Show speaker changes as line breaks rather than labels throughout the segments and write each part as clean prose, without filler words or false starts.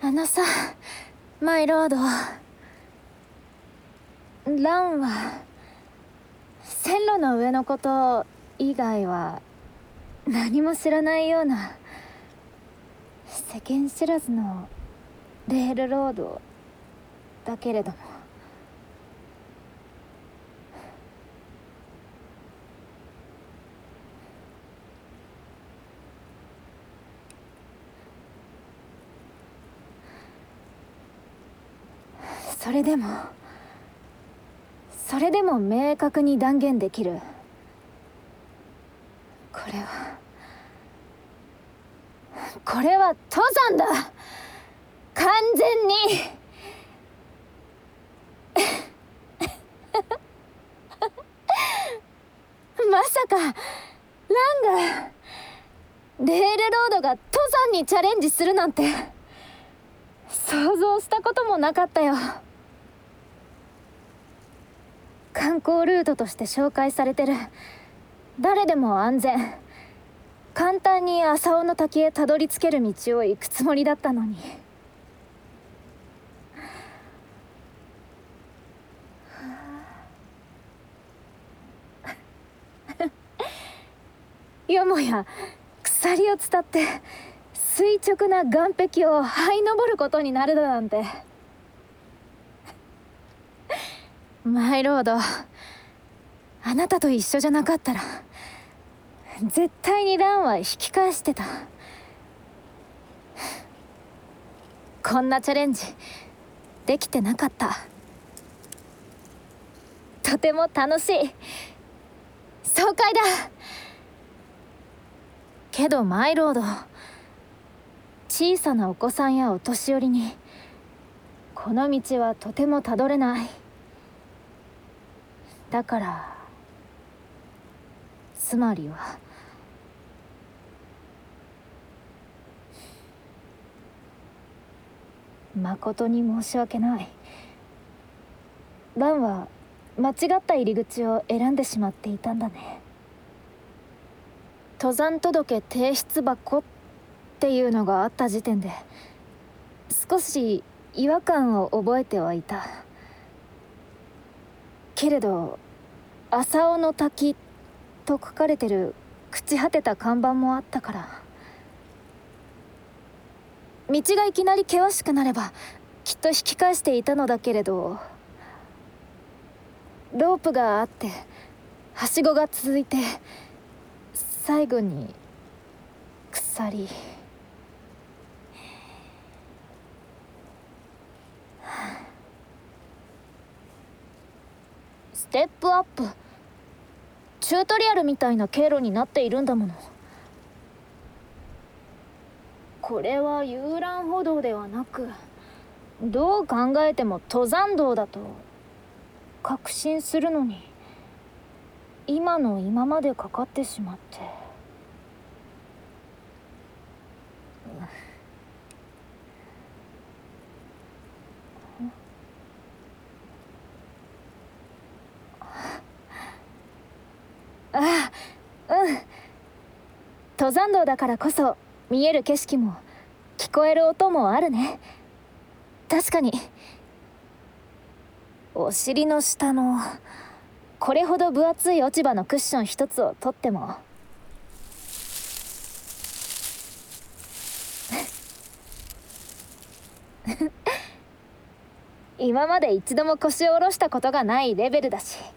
あのさ、マイロード。ランは線路の上のこと以外は何も知らないような世間知らずのレールロードだけれども、それでも明確に断言できる。これは登山だ、完全に。まさかランがレールロードが登山にチャレンジするなんて想像したこともなかったよ。観光ルートとして紹介されてる、誰でも安全簡単に浅尾の滝へたどり着ける道を行くつもりだったのに。よもや鎖を伝って垂直な岩壁を這い登ることになるだなんて。マイロード、あなたと一緒じゃなかったら絶対にランは引き返してた。こんなチャレンジできてなかった。とても楽しい爽快だ。けどマイロード、小さなお子さんやお年寄りにこの道はとてもたどれない。だからつまりは誠に申し訳ない。ランは間違った入り口を選んでしまっていたんだね。登山届提出箱っていうのがあった時点で少し違和感を覚えてはいたけれど、浅尾の滝と書かれてる朽ち果てた看板もあったから、道がいきなり険しくなればきっと引き返していたのだけれど、ロープがあってはしごが続いて最後に鎖。ステップアップ、チュートリアルみたいな経路になっているんだもの。これは遊覧歩道ではなく、どう考えても登山道だと確信するのに、今の今までかかってしまって。ああ、うん。登山道だからこそ見える景色も聞こえる音もあるね。確かにお尻の下のこれほど分厚い落ち葉のクッション一つを取っても今まで一度も腰を下ろしたことがないレベルだし。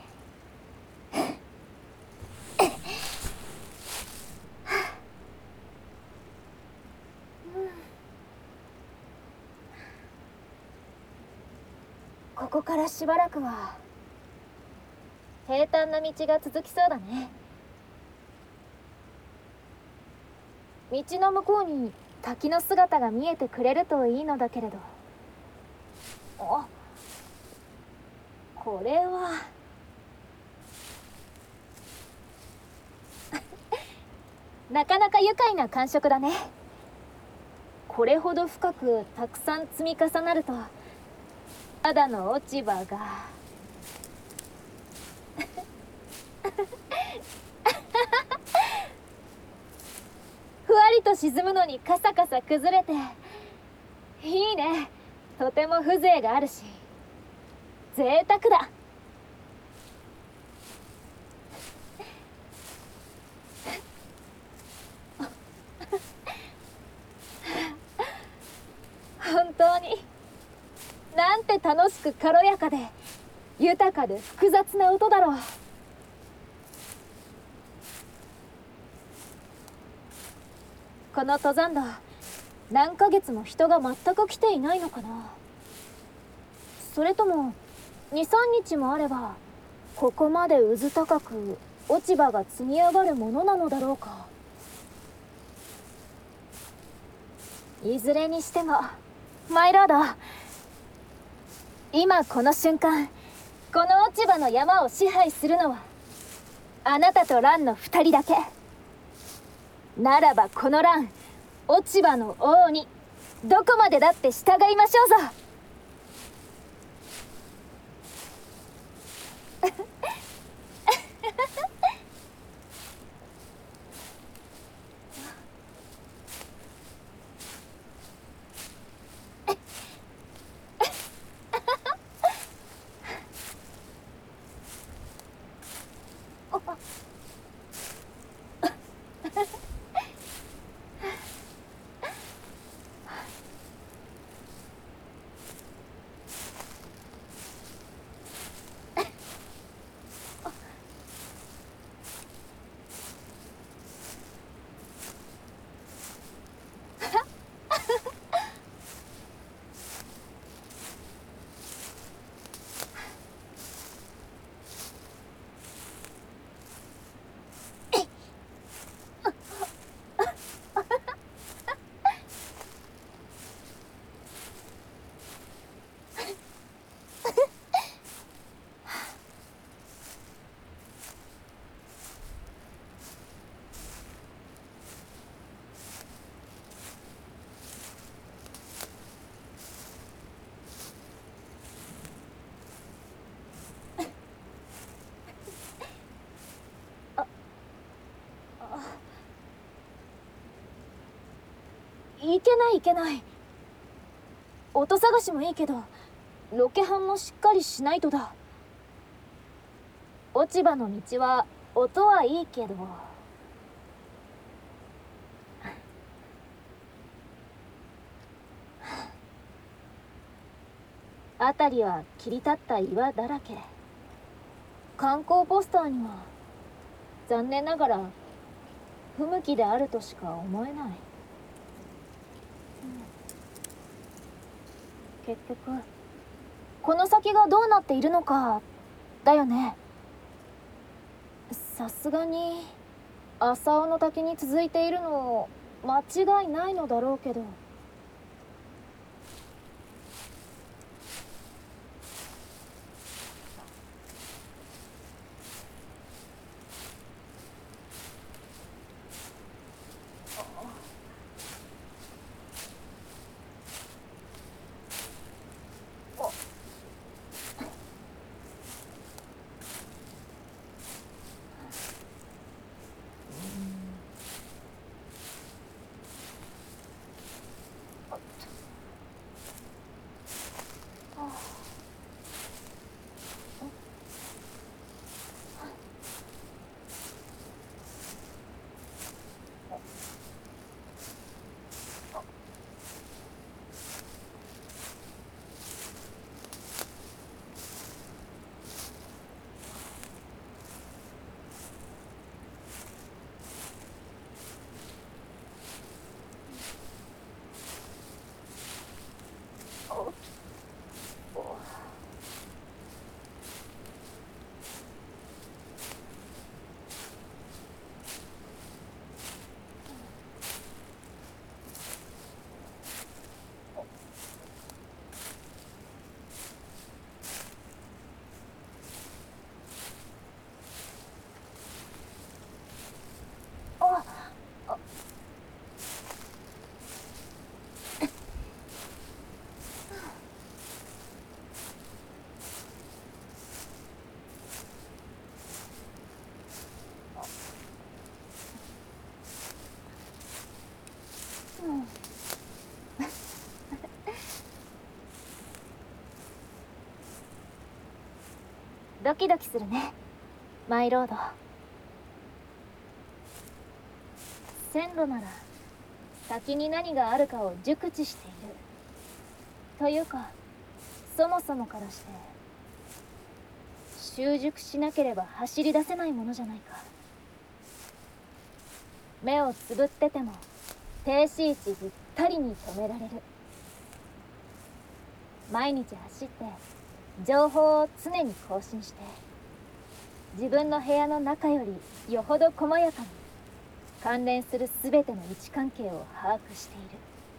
ここからしばらくは平坦な道が続きそうだね。道の向こうに滝の姿が見えてくれるといいのだけれど。あ、これはなかなか愉快な感触だね。これほど深くたくさん積み重なるとただの落ち葉がふわりと沈むのにカサカサ崩れていいね。とても風情があるし贅沢だ。本当になんて楽しく軽やかで豊かで複雑な音だろう。この登山道何ヶ月も人が全く来ていないのかな。それとも23日もあればここまでうず高く落ち葉が積み上がるものなのだろうか。いずれにしてもマイロード、今この瞬間この落ち葉の山を支配するのはあなたとランの2人だけならば、このラン落ち葉の王にどこまでだって従いましょうぞ。いけないいけない。音探しもいいけどロケハンもしっかりしないとだ。落ち葉の道は音はいいけど辺りは切り立った岩だらけ。観光ポスターには残念ながら不向きであるとしか思えない。結局この先がどうなっているのかだよね。さすがに浅尾の滝に続いているの間違いないのだろうけど。 ドキドキするね、マイロード。線路なら先に何があるかを熟知しているというか、そもそもからして習熟しなければ走り出せないものじゃないか。目をつぶってても停止位置ぴったりに止められる。毎日走って情報を常に更新して、自分の部屋の中よりよほど細やかに関連する全ての位置関係を把握している。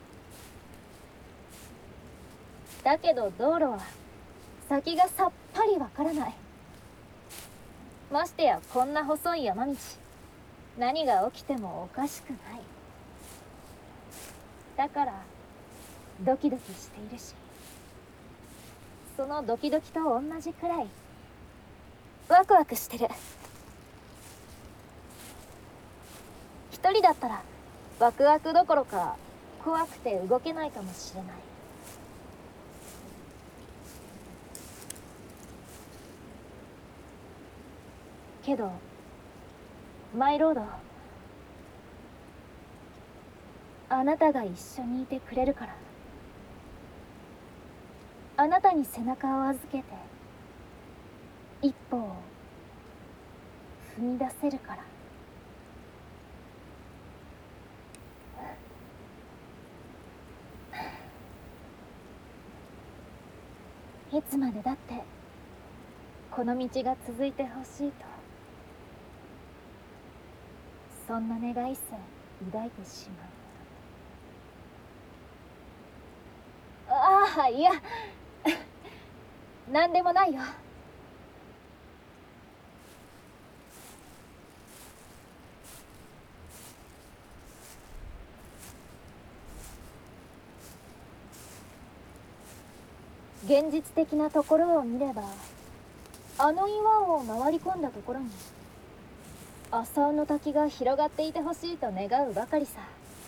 だけど道路は先がさっぱりわからない。ましてやこんな細い山道、何が起きてもおかしくない。だからドキドキしているし、そのドキドキと同じくらいワクワクしてる。一人だったらワクワクどころか怖くて動けないかもしれない。けどマイロード、あなたが一緒にいてくれるから。あなたに背中を預けて一歩を踏み出せるから。いつまでだってこの道が続いてほしいと、そんな願いさえ抱いてしまう。ああ、いや何でもないよ。現実的なところを見れば、あの岩を回り込んだところに浅尾の滝が広がっていてほしいと願うばかりさ。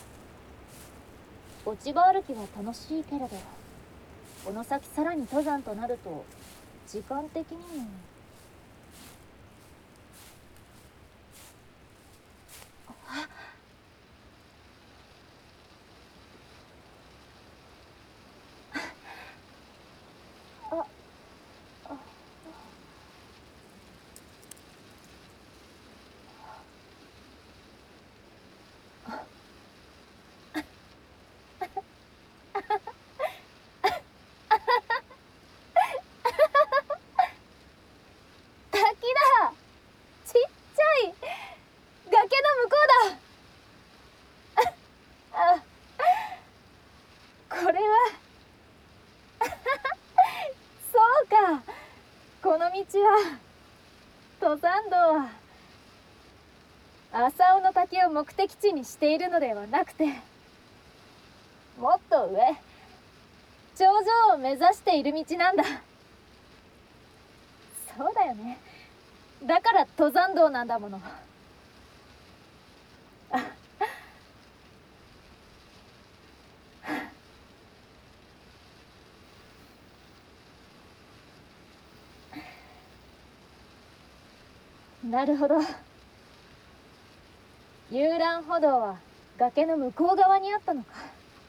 落ち葉歩きは楽しいけれど、この先さらに登山となると時間的にも。滝だ。ちっちゃい崖の向こうだ。あ、これはそうか。この道は、登山道は浅尾の滝を目的地にしているのではなくて、もっと上、頂上を目指している道なんだ。そうだよね。だから登山道なんだもの。なるほど。遊覧歩道は崖の向こう側にあったのか。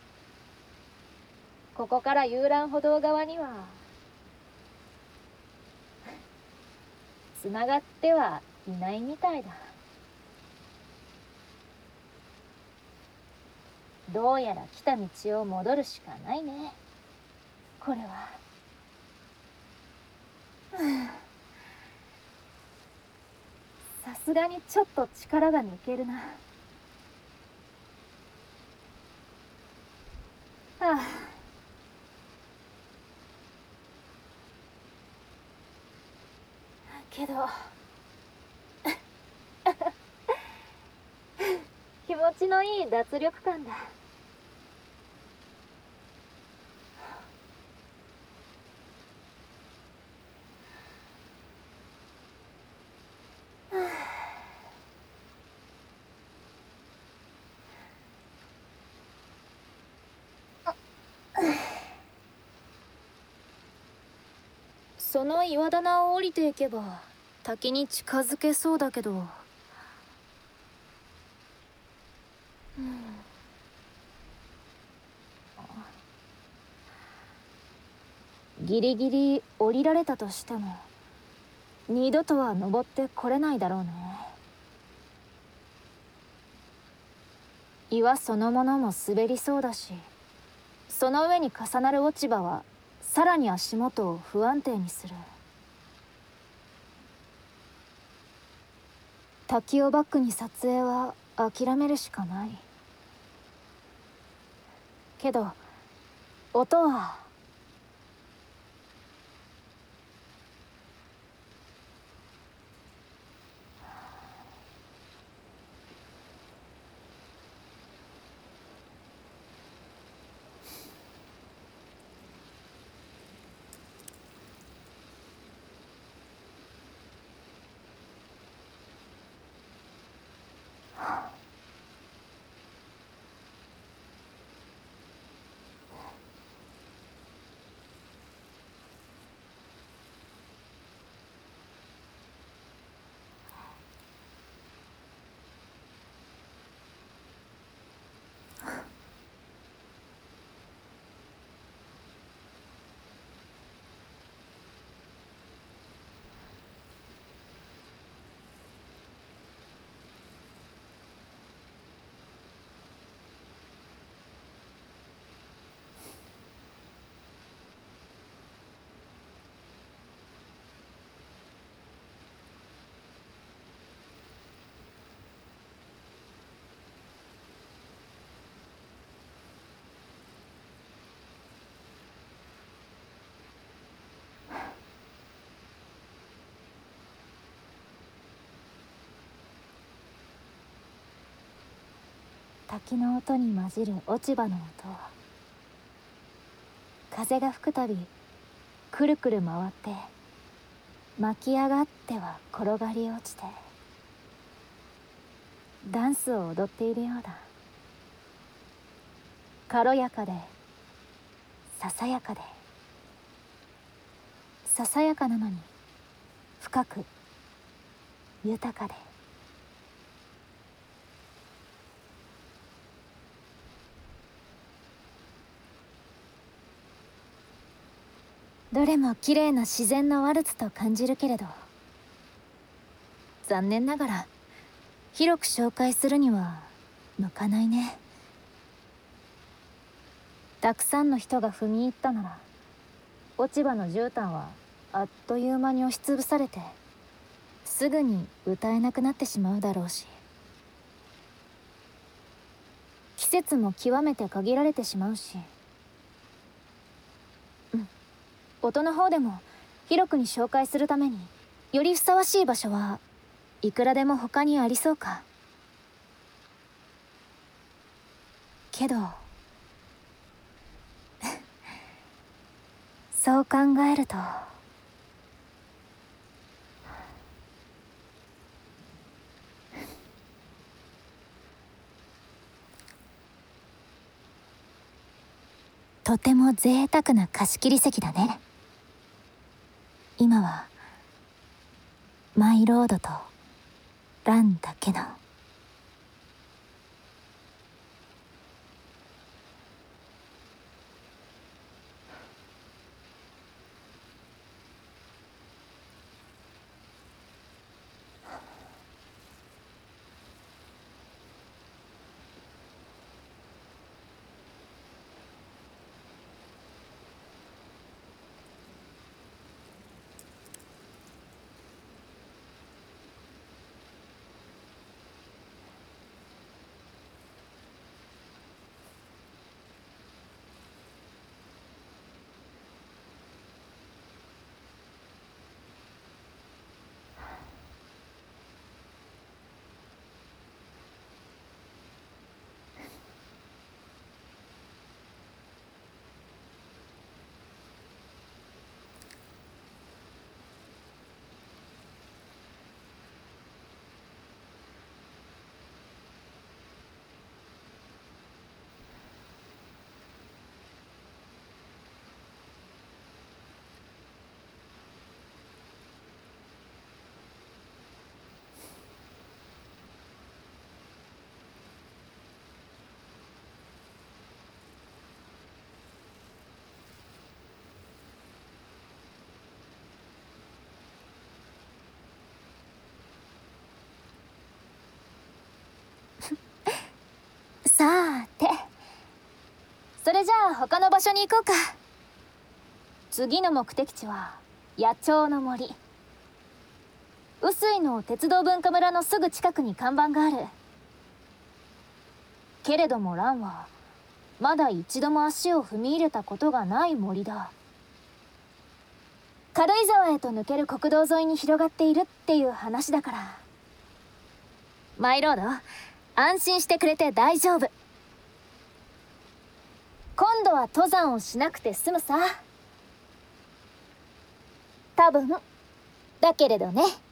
ここから遊覧歩道側にはつながってはいないみたいだ。どうやら来た道を戻るしかないね、これは。さすがにちょっと力が抜けるな。はあ、けど気持ちのいい脱力感だ。 その岩棚を降りていけば滝に近づけそうだけど、ギリギリ降りられたとしても二度とは登ってこれないだろうね。岩そのものも滑りそうだし、その上に重なる落ち葉はさらに足元を不安定にする。滝をバックに撮影は諦めるしかない。けど音は滝の音に混じる落ち葉の音。風が吹くたびくるくる回って巻き上がっては転がり落ちてダンスを踊っているようだ。軽やかでささやかで、ささやかなのに深く豊かで。どれも綺麗な自然のワルツと感じるけれど、残念ながら広く紹介するには向かないね。たくさんの人が踏み入ったなら落ち葉の絨毯はあっという間に押しつぶされてすぐに歌えなくなってしまうだろうし、季節も極めて限られてしまうし、音の方でも広くに紹介するためによりふさわしい場所はいくらでも他にありそうか。けどそう考えるととても贅沢な貸し切り席だね。今はマイロードとランだけの。 それじゃあ他の場所に行こうか。次の目的地は野鳥の森。臼井の鉄道文化村のすぐ近くに看板がある。けれども蘭はまだ一度も足を踏み入れたことがない森だ。軽井沢へと抜ける国道沿いに広がっているっていう話だから。マイロード、安心してくれて大丈夫。今度は登山をしなくて済むさ。多分だけれどね。